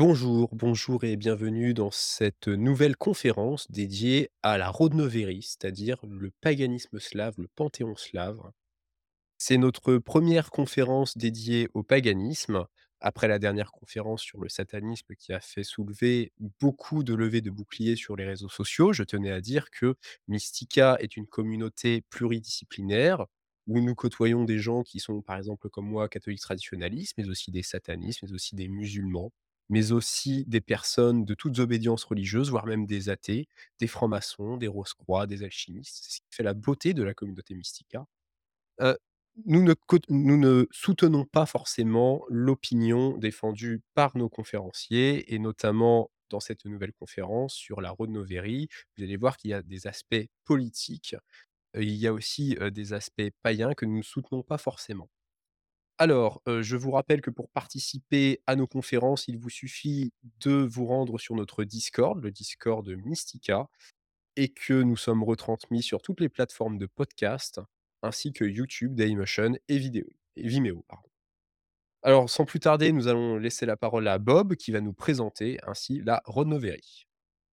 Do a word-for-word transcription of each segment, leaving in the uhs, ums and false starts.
Bonjour, bonjour et bienvenue dans cette nouvelle conférence dédiée à la Rodnovérie, c'est-à-dire le paganisme slave, le panthéon slave. C'est notre première conférence dédiée au paganisme, après la dernière conférence sur le satanisme qui a fait soulever beaucoup de levées de boucliers sur les réseaux sociaux. Je tenais à dire que Mystica est une communauté pluridisciplinaire où nous côtoyons des gens qui sont, par exemple, comme moi, catholiques traditionalistes, mais aussi des satanistes, mais aussi des musulmans, mais aussi des personnes de toutes obédiences religieuses, voire même des athées, des francs-maçons, des rose-croix, des alchimistes. C'est ce qui fait la beauté de la communauté Mystica. Heu, nous ne cot nous ne soutenons pas forcément l'opinion défendue par nos conférenciers et notamment dans cette nouvelle conférence sur la Rodnovérie. Vous allez voir qu'il y a des aspects politiques, heu, il y a aussi, heu, des aspects païens que nous ne soutenons pas forcément. Alors, heu, je vous rappelle que pour participer à nos conférences, il vous suffit de vous rendre sur notre Discord, le Discord Mystica, et que nous sommes retransmis sur toutes les plateformes de podcast, ainsi que YouTube, Dailymotion et vidéo et Vimeo, pardon. Alors, sans plus tarder, nous allons laisser la parole à Bob qui va nous présenter ainsi la Rodnovérie.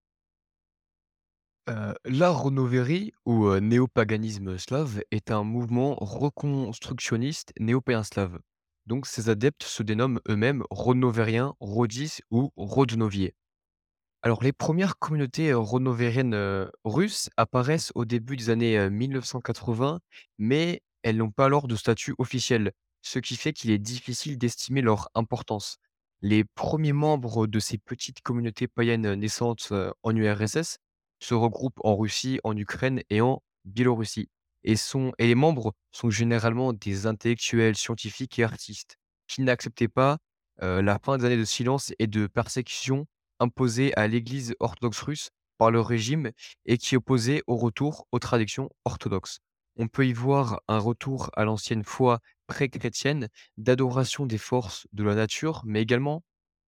Heu, l'art Renovéry ou heu, néopaganisme slave est un mouvement reconstructionniste néo-païen slave. Donc ses adeptes se dénomment eux-mêmes Rodnovériens, Rodis ou Rodnoviers. Alors les premières communautés, heu, rodnovériennes, heu, russes apparaissent au début des années, heu, mille neuf cent quatre-vingts, mais elles n'ont pas alors de statut officiel, ce qui fait qu'il est difficile d'estimer leur importance. Les premiers membres de ces petites communautés païennes naissantes, heu, en U R S S se regroupent en Russie, en Ukraine et en Biélorussie et sont et les membres sont généralement des intellectuels, scientifiques et artistes qui n'acceptaient pas, heu, la fin des années de silence et de persécution imposée à l'Église orthodoxe russe par le régime et qui opposait au retour aux traditions orthodoxes. On peut y voir un retour à l'ancienne foi pré-chrétienne d'adoration des forces de la nature, mais également,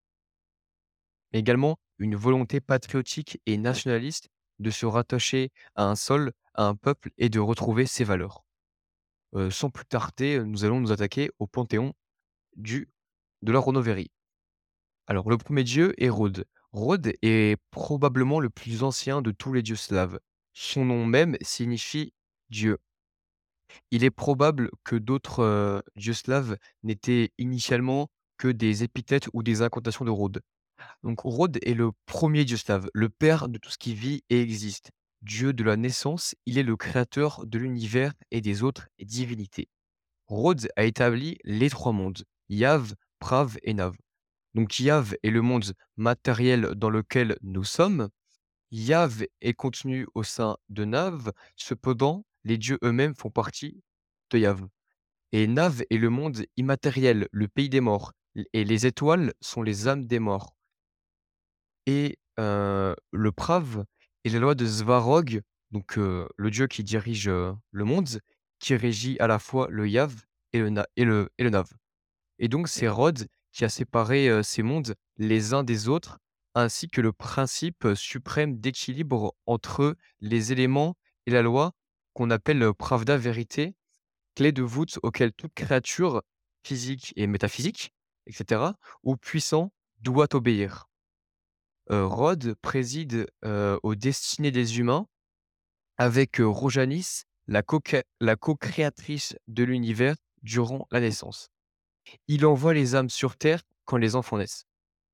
mais également une volonté patriotique et nationaliste de se rattacher à un sol, à un peuple et de retrouver ses valeurs. Euh, sans plus tarder, nous allons nous attaquer au panthéon du, de la Renovérie. Alors, le premier dieu est Rhodes. Rhodes est probablement le plus ancien de tous les dieux slaves. Son nom même signifie Dieu. Il est probable que d'autres euh, dieux slaves n'étaient initialement que des épithètes ou des incantations de Rhodes. Donc, Rhodes est le premier dieu slave, le père de tout ce qui vit et existe. Dieu de la naissance, il est le créateur de l'univers et des autres divinités. Rhodes a établi les trois mondes, Yav, Prav et Nav. Donc Yav est le monde matériel dans lequel nous sommes. Yav est contenu au sein de Nav. Cependant, les dieux eux-mêmes font partie de Yav. Et Nav est le monde immatériel, le pays des morts. Et les étoiles sont les âmes des morts. Et heu, le Prav est la loi de Svarog, donc heu, le dieu qui dirige, heu, le monde, qui régit à la fois le Yav et le Na et le et le Nav. Et donc c'est Rhodes qui a séparé, heu, ces mondes les uns des autres, ainsi que le principe, heu, suprême d'équilibre entre les éléments et la loi qu'on appelle, heu, Pravda, vérité, clé de voûte auquel toute créature physique et métaphysique et cetera, ou puissant doit obéir. Heu, Rhodes préside, heu, aux destinées des humains avec, heu, Rojanis, la co-cré la co-créatrice de l'univers durant la naissance. Il envoie les âmes sur terre quand les enfants naissent.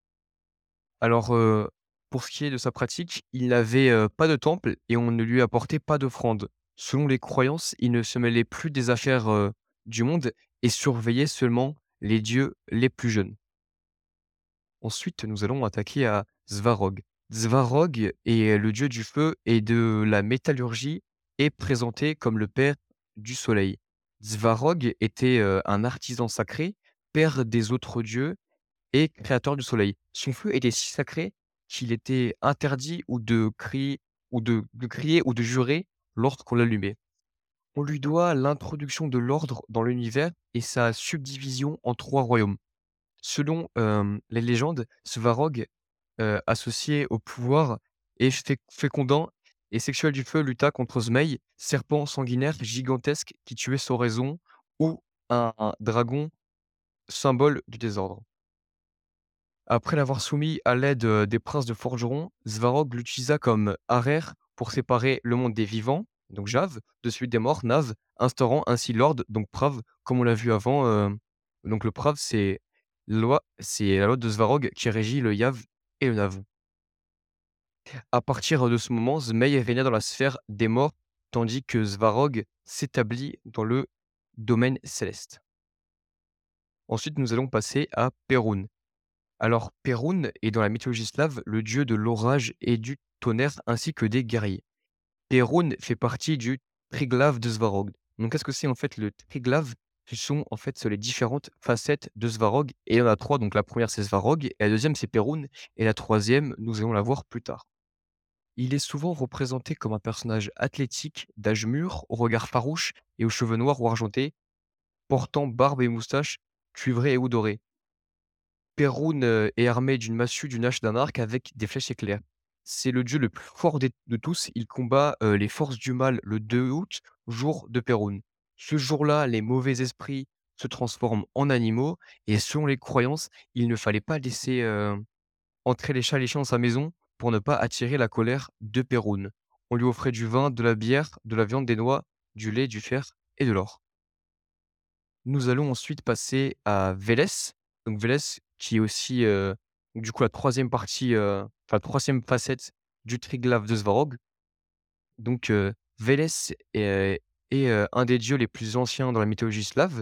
Alors, heu, pour ce qui est de sa pratique, il n'avait, heu, pas de temple et on ne lui apportait pas d'offrande. Selon les croyances, il ne se mêlait plus des affaires, heu, du monde et surveillait seulement les dieux les plus jeunes. Ensuite, nous allons attaquer à Svarog. Svarog est le dieu du feu et de la métallurgie et présenté comme le père du soleil. Svarog était, heu, un artisan sacré, père des autres dieux et créateur du soleil. Son feu était si sacré qu'il était interdit ou de crier ou de de crier ou de jurer lorsqu'on l'allumait. On lui doit l'introduction de l'ordre dans l'univers et sa subdivision en trois royaumes. Selon, hem, les légendes, Svarog, heu, associé au pouvoir et fé fécondant et sexuel du feu, lutta contre Zmeï, serpent sanguinaire gigantesque qui tuait sans raison, ou un un dragon, symbole du désordre. Après l'avoir soumis à l'aide, heu, des princes de forgerons, Svarog l'utilisa comme Arer pour séparer le monde des vivants, donc Jav, de celui des morts, Nav, instaurant ainsi l'ordre, donc Prav, comme on l'a vu avant, hem, donc le Prav, c'est loi c'est la loi de Svarog qui régit le Yav et le Nav. À partir de ce moment, Zmei régna dans la sphère des morts, tandis que Svarog s'établit dans le domaine céleste. Ensuite, nous allons passer à Perun. Alors, Perun est dans la mythologie slave le dieu de l'orage et du tonnerre ainsi que des guerriers. Perun fait partie du Triglav de Svarog. Donc, qu'est-ce que c'est en fait le Triglav? Ce sont en fait les différentes facettes de Svarog et il y en a trois. Donc, la première c'est Svarog, et la deuxième c'est Perun, et la troisième, nous allons la voir plus tard. Il est souvent représenté comme un personnage athlétique, d'âge mûr, au regard farouche et aux cheveux noirs ou argentés, portant barbe et moustache cuivrées et ou dorées. Perun, heu, est armé d'une massue, d'une hache, d'un arc avec des flèches éclairs. C'est le dieu le plus fort des de tous. Il combat, heu, les forces du mal le deux août, jour de Perun. Ce jour-là, les mauvais esprits se transforment en animaux et selon les croyances, il ne fallait pas laisser, heu, entrer les chats et les chiens dans sa maison pour ne pas attirer la colère de Perun. On lui offrait du vin, de la bière, de la viande, des noix, du lait, du fer et de l'or. Nous allons ensuite passer à Vélès. Donc Vélès qui est aussi, heu, du coup la troisième partie, heu, enfin la troisième facette du Triglav de Svarog. Donc, heu, Vélès est, est, heu, un des dieux les plus anciens dans la mythologie slave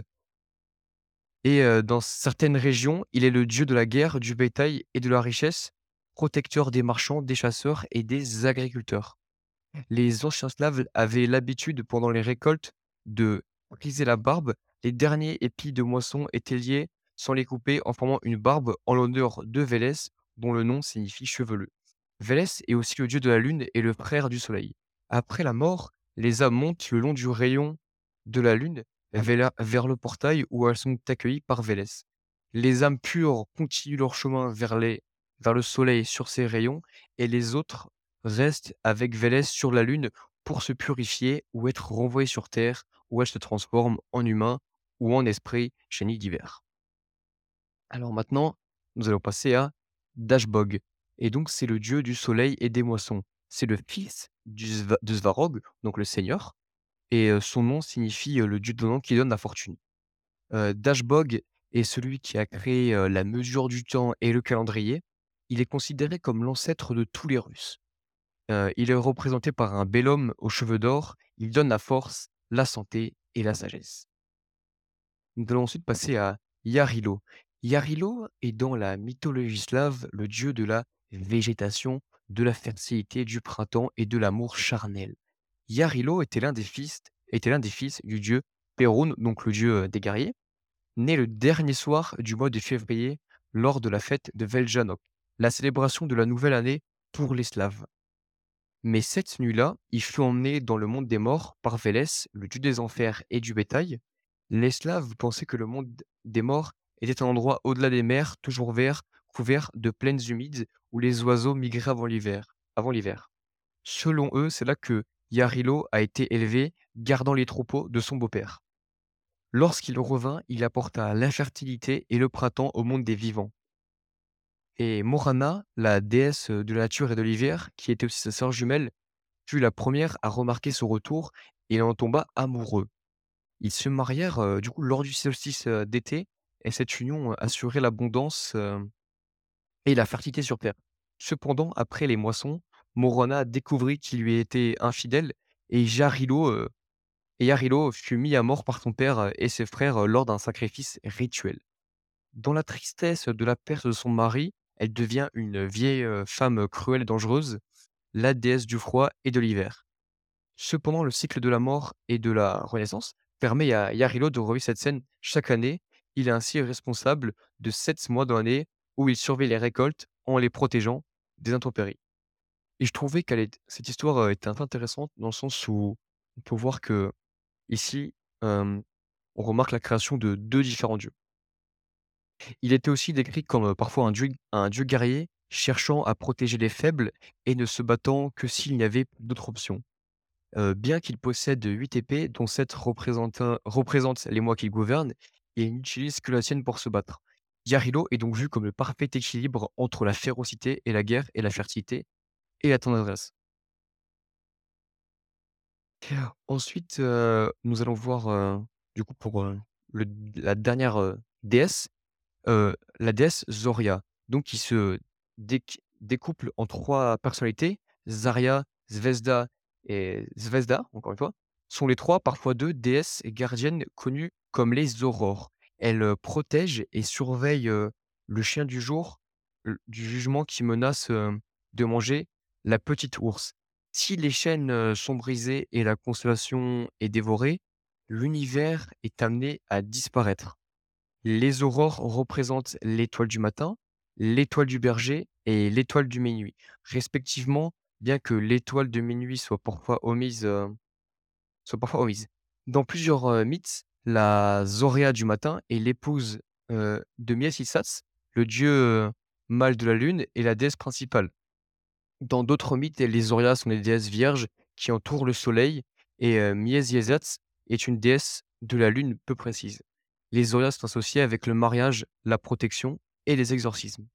et heu, dans certaines régions, il est le dieu de la guerre, du bétail et de la richesse, protecteur des marchands, des chasseurs et des agriculteurs. Les anciens Slaves avaient l'habitude, pendant les récoltes, de friser la barbe. Les derniers épis de moisson étaient liés sans les couper en formant une barbe en l'honneur de Vélès, dont le nom signifie chevelu. Vélès est aussi le dieu de la lune et le frère du soleil. Après la mort, les âmes montent le long du rayon de la lune vers la- vers le portail où elles sont accueillies par Vélès. Les âmes pures continuent leur chemin vers, les, vers le soleil sur ces rayons et les autres restent avec Vélès sur la lune pour se purifier ou être renvoyées sur terre où elles se transforment en humains ou en esprits génies divers. Alors maintenant, nous allons passer à Dashbog. Et donc, c'est le dieu du soleil et des moissons. C'est le fils du Sva- de Svarog, donc le seigneur, et euh, son nom signifie euh, le dieu donnant qui donne la fortune. Euh, Dashbog est celui qui a créé euh, la mesure du temps et le calendrier. Il est considéré comme l'ancêtre de tous les Russes. Heu, il est représenté par un bel homme aux cheveux d'or. Il donne la force, la santé et la sagesse. Nous allons ensuite passer à Yarilo. Yarilo est dans la mythologie slave le dieu de la végétation, de la fertilité, du printemps et de l'amour charnel. Yarilo était l'un des fils était l'un des fils du dieu Perun, donc le dieu, heu, des guerriers, né le dernier soir du mois de février lors de la fête de Veljanok, la célébration de la nouvelle année pour les Slaves. Mais cette nuit-là, il fut emmené dans le monde des morts par Vélès, le dieu des enfers et du bétail. Les Slaves pensaient que le monde des morts était un endroit au-delà des mers, toujours vert, couvert de plaines humides où les oiseaux migraient avant l'hiver. Avant l'hiver. Selon eux, c'est là que Yarilo a été élevé, gardant les troupeaux de son beau-père. Lorsqu'il revint, il apporta l'infertilité et le printemps au monde des vivants. Et Morana, la déesse de la nature et de l'hiver, qui était aussi sa sœur jumelle, fut la première à remarquer son retour et il en tomba amoureux. Ils se marièrent, heu, du coup lors du solstice, heu, d'été, et cette union, heu, assurait l'abondance, heu, et la fertilité sur terre. Cependant, après les moissons, Morana découvrit qu'il lui était infidèle et Jarilo, heu, et Yarilo fut mis à mort par son père, heu, et ses frères, heu, lors d'un sacrifice rituel. Dans la tristesse de la perte de son mari, elle devient une vieille, heu, femme cruelle et dangereuse, la déesse du froid et de l'hiver. Cependant, le cycle de la mort et de la renaissance permet à Yarilo de revivre cette scène chaque année. Il est ainsi responsable de sept mois dans l'année où il surveille les récoltes en les protégeant des intempéries. Et je trouvais qu'elle est cette histoire, heu, était un peu intéressante dans le sens où on peut voir que ici, hem, on remarque la création de deux différents dieux. Il était aussi décrit comme, heu, parfois un dieu un dieu guerrier cherchant à protéger les faibles et ne se battant que s'il n'y avait d'autre option. Heu, bien qu'il possède huit épées, dont sept représentent représentent les mois qu'il gouverne, il n'utilise que la sienne pour se battre. Yarilo est donc vu comme le parfait équilibre entre la férocité et la guerre et la fertilité et la tendresse. Ensuite, heu, nous allons voir, heu, du coup pour, heu, le la dernière, heu, déesse, heu, la déesse Zoria, donc qui se déc découple en trois personnalités. Zarya, Zvezda et Zvezda, encore une fois, sont les trois, parfois deux, déesses et gardiennes connues comme les aurores. Elles, heu, protègent et surveillent, heu, le chien du jour, l du jugement qui menace, heu, de manger la petite ours. Si les chaînes, heu, sont brisées et la constellation est dévorée, l'univers est amené à disparaître. Les aurores représentent l'étoile du matin, l'étoile du berger et l'étoile du minuit, respectivement, bien que l'étoile de minuit soit parfois omise, heu, soit parfois omise. Dans plusieurs, heu, mythes, la Zoria du matin est l'épouse, heu, de Miesisats, le dieu, heu, mâle de la lune et la déesse principale. Dans d'autres mythes, les Zorias sont des déesses vierges qui entourent le soleil et heu, Miesiezats est une déesse de la lune peu précise. Les Zorias sont associés avec le mariage, la protection et les exorcismes.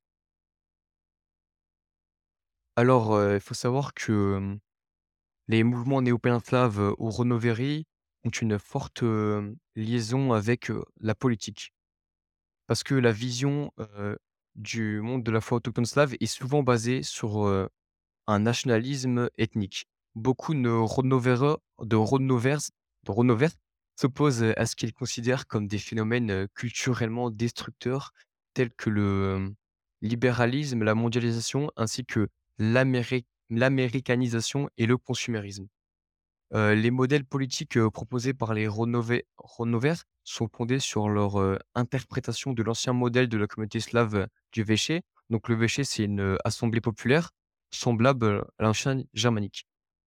Alors, heu, il faut savoir que, hem, les mouvements néo-païens slaves, heu, ou Ronoveri ont une forte, hem, liaison avec, heu, la politique. Parce que la vision, heu, du monde de la foi autochtone slave est souvent basée sur, heu un nationalisme ethnique. Beaucoup de Rodnovera de Rodnovers de Rodnovers s'opposent, à ce qu'ils considèrent comme des phénomènes, heu, culturellement destructeurs tels que le, hem, libéralisme, la mondialisation ainsi que l'améri l'américanisation et le consumérisme. Heu, les modèles politiques, heu, proposés par les Rodnové Rodnovers sont fondés sur leur, heu, interprétation de l'ancien modèle de la communauté slave, heu, du Véché. Donc le Véché, c'est une, heu, assemblée populaire semblable, heu, à l'ancien germanique.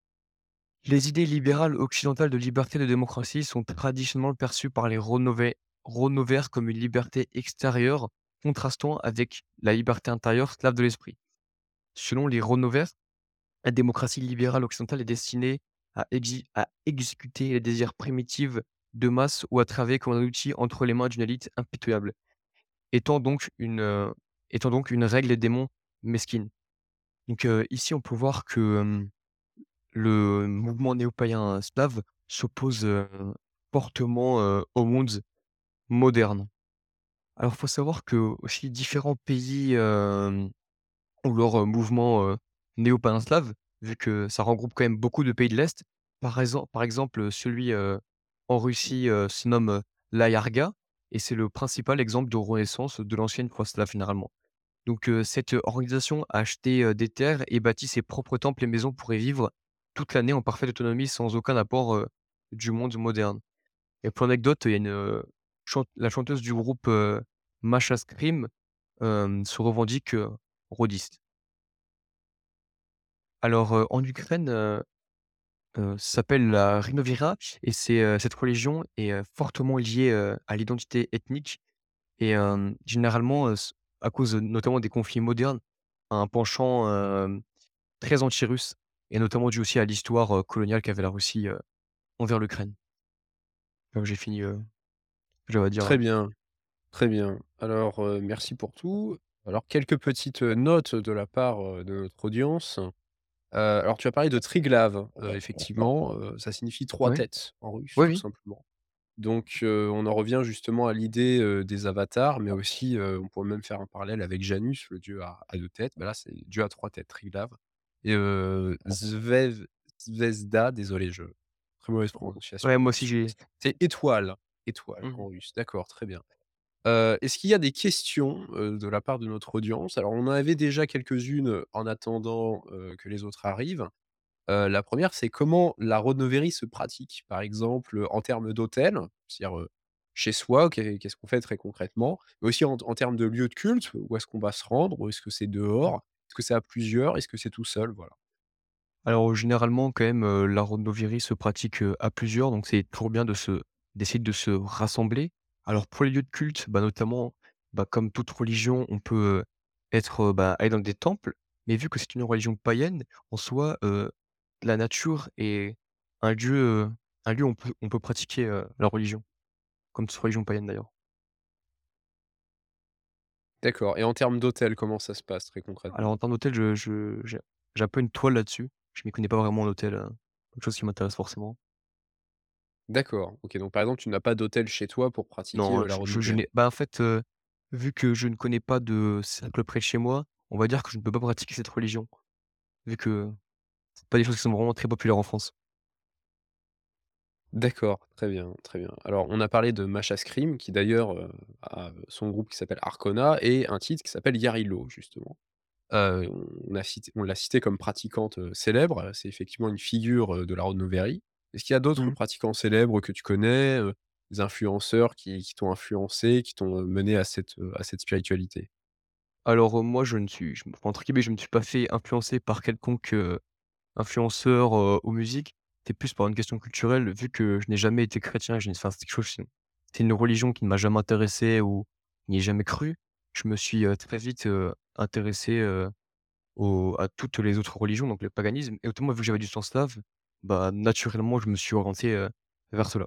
Les idées libérales occidentales de liberté et de démocratie sont traditionnellement perçues par les Rodnové Rodnovers comme une liberté extérieure, contrastant avec la liberté intérieure slave de l'esprit. Selon les Rodnovers, la démocratie libérale occidentale est destinée à exi à exécuter les désirs primitifs de masse ou à travailler comme un outil entre les mains d'une élite impitoyable, étant donc une, heu, étant donc une règle des démons mesquine. Donc, heu, ici, on peut voir que, hem, le mouvement néo-païen slave s'oppose, heu, fortement, heu, au monde moderne. Alors, il faut savoir que aussi différents pays, hem ou leur, heu, mouvement, heu, néo-païen-slave, vu que ça regroupe quand même beaucoup de pays de l'Est. Par exemple par exemple, heu, celui, heu, en Russie, heu, se nomme, heu, l'Ayarga et c'est le principal exemple de renaissance de l'ancienne foi slave généralement. Donc, heu, cette, organisation a acheté, heu, des terres et bâti ses propres temples et maisons pour y vivre toute l'année en parfaite autonomie sans aucun apport, heu, du monde moderne. Et pour anecdote, il y a une, heu, chan la chanteuse du groupe, heu, Masha Scream, hem, se revendique, heu, rhodiste. Alors, heu, en Ukraine, heu heu, ça s'appelle la Rinovira et c'est, heu, cette religion est, heu, fortement liée, heu, à l'identité ethnique et hem, généralement, heu, s à cause, heu, notamment des conflits modernes, a un penchant, hem, très anti-russe et notamment dû aussi à l'histoire, heu, coloniale qu'avait la Russie, heu, envers l'Ukraine. Donc j'ai fini, heu, ce que j'avais à dire, Très heu. bien, très bien. Alors, heu, merci pour tout. Alors quelques petites, heu, notes de la part, heu, de notre audience. Heu, alors tu as parlé de Triglav, heu, effectivement, heu, ça signifie trois Oui, têtes en russe, oui, tout oui. simplement. Donc, heu, on en revient justement à l'idée, heu, des avatars, mais aussi, heu, on pourrait même faire un parallèle avec Janus, le dieu à à deux têtes. Bah, là, c'est le dieu à trois têtes, Triglav et heu, Zvev Zvezda, désolé, je très mauvaise prononciation Ouais, en moi aussi russe. j'ai C'est étoile, étoile mmh en russe, d'accord, très bien. Heu, est-ce qu'il y a des questions, heu, de la part de notre audience? Alors, on en avait déjà quelques-unes, heu, en attendant, heu, que les autres arrivent. Heu, la première, c'est comment la randonnéerie se pratique? Par exemple, heu, en termes d'hôtel, c'est-à-dire, heu, chez soi, qu'est qu'est-ce qu'on fait très concrètement? Mais aussi en en termes de lieu de culte, où est-ce qu'on va se rendre? Ou est-ce que c'est dehors? Est-ce que c'est à plusieurs? Est-ce que c'est tout seul? Voilà. Alors, généralement, quand même, heu, la randonnerie se pratique, heu, à plusieurs, donc c'est toujours bien de se d'essayer de se rassembler. Alors pour les lieux de culte, bah, notamment, bah, comme toute religion, on peut, heu, être, heu, bah, aller dans des temples, mais vu que c'est une religion païenne, en soi, heu, la nature est un lieu, heu, un lieu où on peut on peut pratiquer, heu, la religion, comme toute religion païenne d'ailleurs. D'accord et en termes d'hôtel, comment ça se passe très Alors concrètement? en termes d'hôtel, je je j'ai j'ai un peu une toile là-dessus. Je m'y connais pas vraiment en hôtel, heu, quelque chose qui m'intéresse forcément. D'accord, OK, donc par exemple, tu n'as pas d'hôtel chez toi pour pratiquer, Non, heu, la je je je n'ai randonnée? bah, en fait, heu, vu que je ne connais pas de cercle près de chez moi, on va dire que je ne peux pas pratiquer cette religion, vu que c'est pas des choses qui sont vraiment très populaires en France. D'accord, très bien, très bien. Alors, on a parlé de Masha Scream qui d'ailleurs, heu, a son groupe qui s'appelle Arkona et un titre qui s'appelle Yarilo justement. Heu, on a cité on l'a citée comme pratiquante, heu, célèbre, c'est effectivement une figure, heu, de la Rodnoverie. Est-ce qu'il y a d'autres Mmh. pratiquants célèbres que tu connais, heu, des influenceurs qui qui t'ont influencé, qui t'ont, heu, mené à cette, heu, à cette spiritualité? Alors, heu, moi je ne suis je me enfin, entre guillemets, «je me suis pas fait influencer par quelconque, heu, influenceur, heu, ou musique». C'est plus par une question culturelle, vu que je n'ai jamais été chrétien, je n'ai enfin, c'est quelque chose c'est c'est une religion qui ne m'a jamais intéressé ou n'y ai jamais cru. Je me suis, heu, très vite, heu, intéressé, heu, au à toutes les autres religions, donc le paganisme et autrement vu que j'avais du sang slave, bah, naturellement je me suis orienté, heu, vers cela.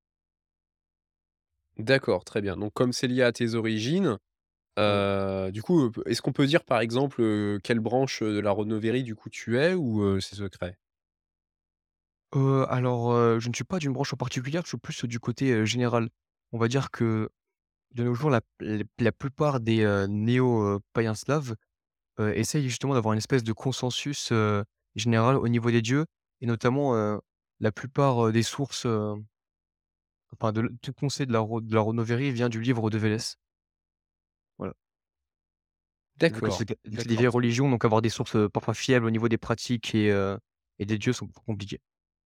D'accord, très bien. Donc comme c'est lié à tes origines, Oui. heu, du coup, heu, p est-ce qu'on peut dire par exemple, heu, quelle branche, heu, de la Rodnoverie du coup tu es ou, heu, c'est secret? Heu, alors, heu, je ne suis pas d'une branche en particulier, je suis plus du côté, heu, général. On va dire que de nos jours, la l la plupart des, heu, néo, heu, païens slaves, heu, essayent justement d'avoir une espèce de consensus, heu, général au niveau des dieux et notamment, heu, la plupart, heu, des sources, heu, enfin de l tout conseil de la Ro de la Rodnoverie vient du livre de Vélez. Voilà. Vu que D'accord, c'est vu que c'est des d'accord, vieilles très bien. religions, donc avoir des sources, heu, parfois fiables au niveau des pratiques et heu et des dieux sont compliqués.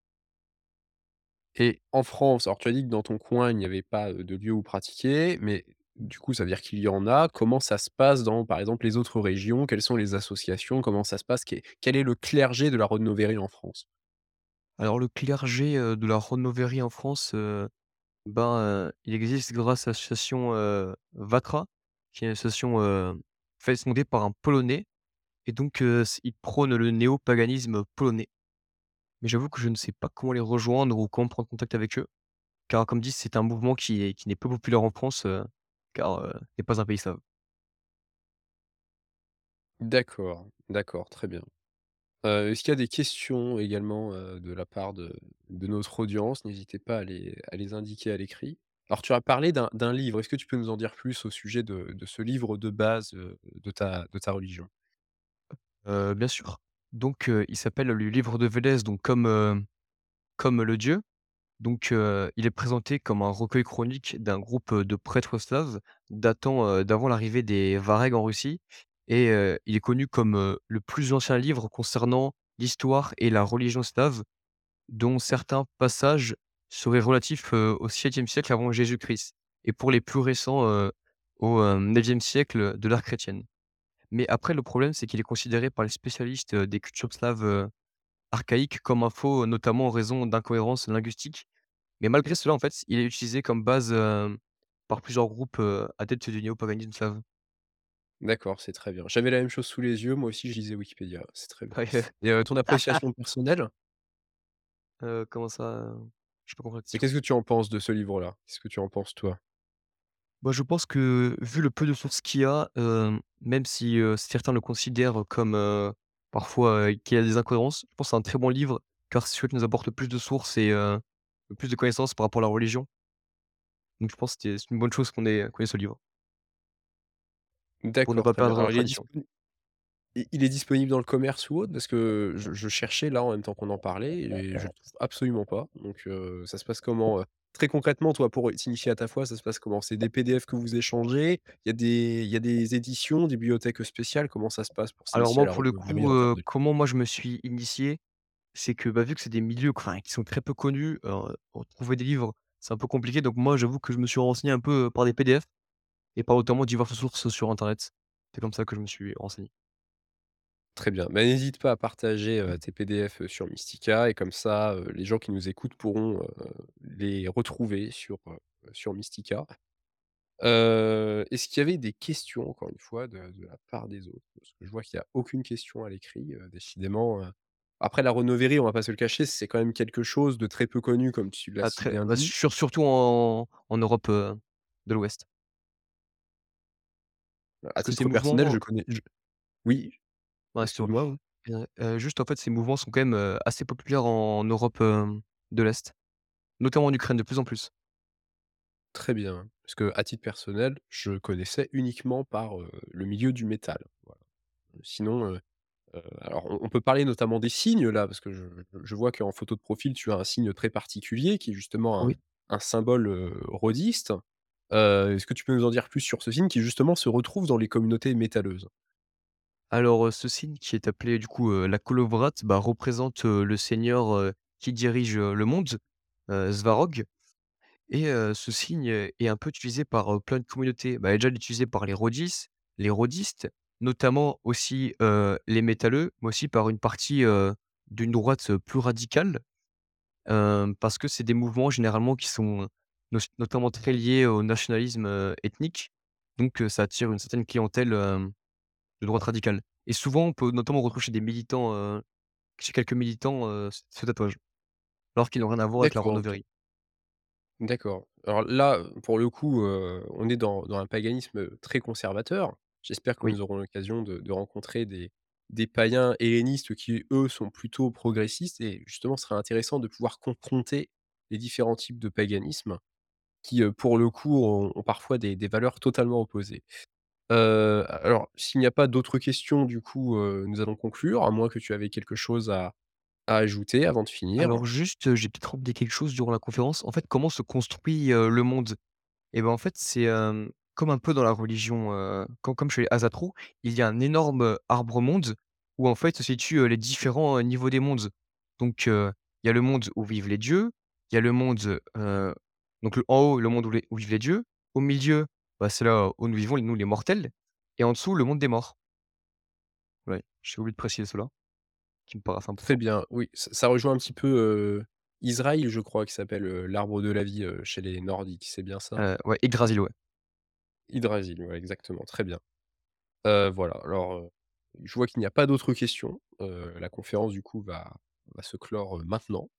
Et en France, alors tu as dit que dans ton coin, il n'y avait pas, heu, de lieu où pratiquer, mais du coup, ça veut dire qu'il y en a. Comment ça se passe dans, par exemple, les autres régions? Quelles sont les associations? Comment ça se passe? Quel quel est le clergé de la Rodnoverie en France? Alors le clergé, heu, de la Rodnoverie en France, heu, ben, heu, il existe grâce à l'association, heu, Vatra, qui est une association, heu, fait fondée par un Polonais et donc heu, s ils prônent le néopaganisme polonais. Mais j'avoue que je ne sais pas comment les rejoindre ou comment prendre contact avec eux, car comme dit, c'est un mouvement qui est qui n'est peu populaire en France, heu, car, heu, n'est pas un pays slave. D'accord, d'accord, très bien. Heu, est-ce qu'il y a des questions également, heu, de la part de de notre audience? N'hésitez pas à les à les indiquer à l'écrit. Alors tu as parlé d'un d'un livre, est-ce que tu peux nous en dire plus au sujet de de ce livre de base, heu, de ta de ta religion? Heu, bien sûr. Donc heu, il s'appelle le livre de Vélez, donc comme, heu, comme le dieu. Donc heu, il est présenté comme un recueil chronique d'un groupe, heu, de prêtres slaves datant, heu, d'avant l'arrivée des Varegs en Russie et heu, il est connu comme, heu, le plus ancien livre concernant l'histoire et la religion slave, dont certains passages seraient relatifs, heu, au septième siècle avant Jésus-Christ et pour les plus récents, heu, au, hem, neuvième siècle de l'ère chrétienne. Mais après le problème, c'est qu'il est considéré par les spécialistes, heu, des cultures slaves, heu, archaïques comme un faux, notamment en raison d'incohérences linguistiques. Mais malgré cela, en fait, il est utilisé comme base, hem, par plusieurs groupes, heu, adeptes du néopaganisme slave. D'accord, c'est très bien. J'avais la même chose sous les yeux, moi aussi je lisais Wikipédia, c'est très bien. Ouais, Et heu, ton appréciation personnelle? heu, comment ça, heu? J'ai pas compris la Et question. qu'est-ce que tu en penses de ce livre-là? Qu'est-ce que tu en penses toi? Bah, je pense que vu le peu de sources qu'il y a, hem, même si, heu, certains le considèrent comme, heu, parfois, heu, qu'il y a des incohérences, je pense que c'est un très bon livre, car c'est celui qui nous apporte le plus de sources et heu, le plus de connaissances par rapport à la religion. Donc je pense que c'est c'est une bonne chose qu'on ait qu'on ait ce livre, pour ne D'accord, pas très bien. perdre la Alors il est tradition. disponi i il est disponible dans le commerce ou autre? Parce que je je cherchais là en même temps qu'on en parlait et je le trouve absolument pas. Donc heu, ça se passe comment, heu? Très concrètement, toi, pour t'initier à ta foi, ça se passe comment? C'est des P D F que vous échangez? Il y a des il y a des éditions, des bibliothèques spéciales? Comment ça se passe pour Alors s'initier à moi, la pour le Rodnoverie coup, en termes heu, de comment moi je me suis initié? C'est que, bah, vu que c'est des milieux enfin, qui sont très peu connus, heu, pour trouver des livres, c'est un peu compliqué. Donc moi, j'avoue que je me suis renseigné un peu, heu, par des P D F et par notamment diverses sources sur internet. C'est comme ça que je me suis renseigné. Très bien. Bah, n'hésite pas à partager, heu, tes P D F, sur Mystica et comme ça, heu, les gens qui nous écoutent pourront, heu, les retrouver sur, heu, sur Mystica. Heu, est-ce qu'il y avait des questions, encore une fois, de de la part des autres? Parce que je vois qu'il y a aucune question à l'écrit, heu, décidément, heu. Après la Renovéry, on va pas se le cacher, c'est quand même quelque chose de très peu connu comme tu l'as Ah si très bien bah, dit. sur surtout en en Europe, heu, de l'Ouest. À Parce que ces titre personnel, mouvements je connais je oui, non, excuse-moi. excuse-moi, oui. Heu heu, juste en fait, ces mouvements sont quand même, heu, assez populaires en Europe, hem, de l'Est, notamment en Ukraine de plus en plus. Très bien. Parce que à titre personnel, je connaissais uniquement par, heu, le milieu du métal, voilà. Sinon, heu heu, alors on on peut parler notamment des signes là, parce que je je vois qu'en photo de profil, tu as un signe très particulier qui est justement un Oui. un symbole, heu, rhodiste. Heu, est-ce que tu peux nous en dire plus sur ce signe qui justement se retrouve dans les communautés métalleuses? Alors, heu, ce signe qui est appelé du coup, heu, la Colovrate, bah, représente, heu, le seigneur, heu, qui dirige, heu, le monde, heu, Svarog. Et heu, ce signe, heu, est un peu utilisé par, heu, plein de communautés. Bah, il est déjà utilisé par les rhodistes, les rhodistes, notamment aussi, heu, les métalleux, mais aussi par une partie, heu, d'une droite, heu, plus radicale, hem, parce que c'est des mouvements généralement qui sont nos notamment très liés au nationalisme, heu, ethnique. Donc heu, ça attire une certaine clientèle, hem, de droite radicale. Et souvent, on peut notamment retrouver chez des militants, heu, chez quelques militants, heu, ce ce tatouage, alors qu'ils n'ont rien à voir avec la D'accord, OK. Rhodovérie. D'accord. Alors là, pour le coup, heu, on est dans dans un paganisme, très conservateur. J'espère que Oui. nous aurons l'occasion de de rencontrer des des païens hellénistes qui, eux, sont plutôt progressistes et justement, ce serait intéressant de pouvoir confronter les différents types de paganisme qui, heu, pour le coup, ont ont parfois des des valeurs totalement opposées. Heu, alors s'il n'y a pas d'autres questions, du coup, heu, nous allons conclure, à moins que tu avais quelque chose à à ajouter avant de finir. Alors juste, heu, j'ai peut-être oublié quelque chose durant la conférence. En fait, comment se construit, heu, le monde? Et ben, en fait, c'est, hem, comme un peu dans la religion, heu, com comme chez les Asatru, il y a un énorme, heu, arbre-monde où en fait se situent, heu, les différents, heu, niveaux des mondes. Donc, heu, il y a le monde où vivent les dieux, il y a le monde, heu, donc le en haut, le monde où les où vivent les dieux. Au milieu, bah, c'est là où nous vivons, nous les mortels, et en dessous, le monde des morts. Ouais, j'ai oublié de préciser cela, qui me paraissait Très important. bien, oui, ça ça rejoint un petit peu, heu, Israël, je crois, qui s'appelle, heu, l'arbre de la vie, heu, chez les Nordiques, c'est bien ça? Heu, ouais, Yggdrasil, ouais. Yggdrasil, ouais, exactement, très bien. Heu, voilà, alors, heu, je vois qu'il n'y a pas d'autres questions. Heu, la conférence, du coup, va va se clore, heu, maintenant.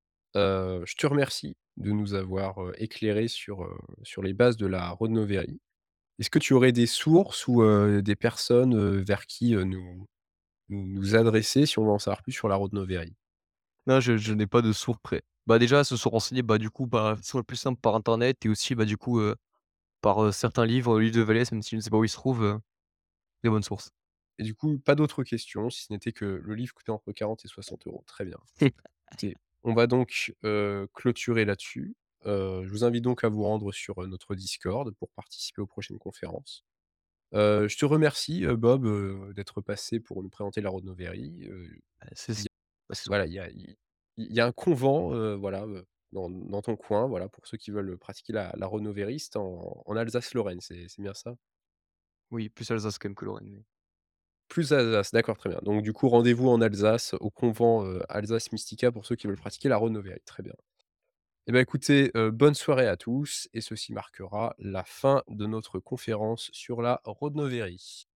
Heu, je te remercie de nous avoir, heu, éclairés sur, heu, sur les bases de la Rodnovérie. Est-ce que tu aurais des sources ou, heu, des personnes, heu, vers qui, heu, nous nous nous adresser si on veut en savoir plus sur la Rodnovérie? Non, je je n'ai pas de source près. Bah, déjà, se sont renseignés, bah, du coup, par la façon la plus simple par internet, et aussi, bah, du coup, heu, par, heu, certains livres, livres de Vallès, même si je ne sais pas où ils se trouvent, heu, des bonnes sources. Et du coup, pas d'autres questions, si ce n'était que le livre coûtait entre quarante et soixante euros. Très bien. Écoutez, on va donc, heu, clôturer là-dessus. Heu, je vous invite donc à vous rendre sur, heu, notre Discord pour participer aux prochaines conférences. Heu, je te remercie, heu, Bob, heu, d'être passé pour nous présenter la Rodnovérie. Heu, Heu, c'est il c y a bah, c'est voilà, il y a il il y a un couvent, heu, voilà, heu, dans dans ton coin, voilà, pour ceux qui veulent, pratiquer la la Rodnovérie. C'est en en Alsace-Lorraine, c'est c'est bien ça? oui, plus Alsace quand même que Lorraine, mais Plus Alsace, d'accord, très bien. Donc du coup, rendez-vous en Alsace, au couvent, heu, Alsace Mystica pour ceux qui veulent pratiquer la Rodnovérie. Très bien. Eh ben, écoutez, heu, bonne soirée à tous et ceci marquera la fin de notre conférence sur la Rodnovérie.